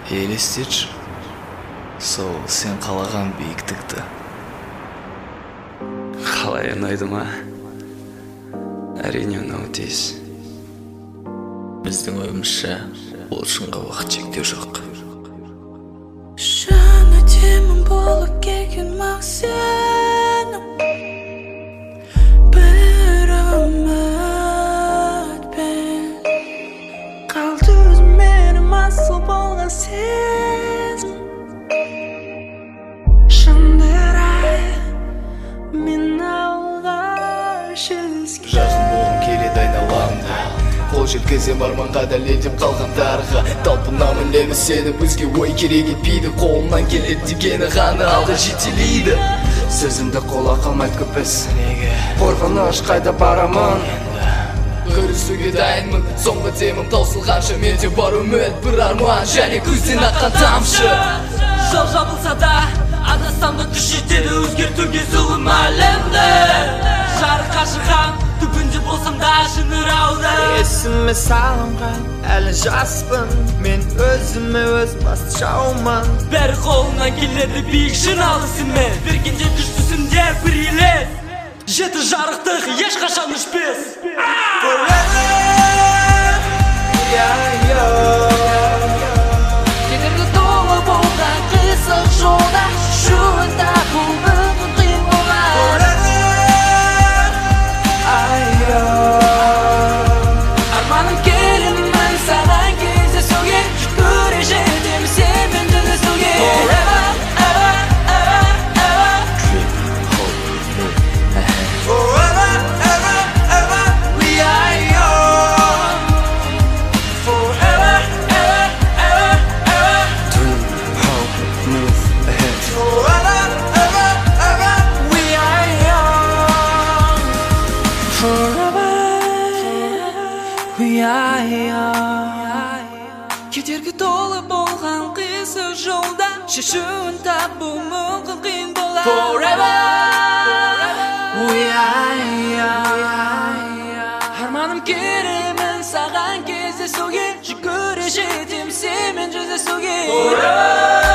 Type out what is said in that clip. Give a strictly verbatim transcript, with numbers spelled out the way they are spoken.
елестетші сол сен қалаған биіктікті. Қалай ұнайды ма? Әрине ұнау тиіс. Біздің ойымызша ол шынға уақыт шектеу жоқ. Шын өтемін болып келген мақсатым, бір үмітпен қалды өзіменен асыл болған сезім. Шындырай мен алғаш ізге Жақын болғым келеді айналамда, қол жеткізем арманға дәлелдеп қалғандарға. Талпынамын лебі сені бізге ой керек етпейді, қолымнан келеді дегені ғана алға жетелейді. Сөзімді қола қалмайды көп іс, неге қорқыныш қайда барамын, көрісуге дайынмын, соңғы демім таусылғанша менде бар үміт, бір арман және көзден аққан тамшы. Жол жабылса да адасам да күш жетеді өзгертуге зұлым әлемді. Жарыққа шығам түбінде болсам да шыңырауда. Есіме салынған әлі жаспын, мен өзіме өз басты жаумын. Бәрі қолыңнан келеді биік жиналысымен, бергенде күштісінде бір елес. Жеті жарықтық ешқашан өшпес. Кедергі толы болған қисық жолда, шуында бұл мүмкін қиын болар. Арманым келемін саған кездесуге, жүгіре жетем сенмен жүздесуге. Forever, ever, ever, ever. Forever, ever, ever, we are young. Forever, ever, ever, ever. Dream, hope, move ahead. Forever, ever, ever, We are young. Forever, we are young. Кедергі толы болған қисық жолда, шешуін табу мүмкін қиын болар. Forever, we are young. Арманым келемін саған кездесуге, жүгіре жетем сенмен жүздесуге. Forever.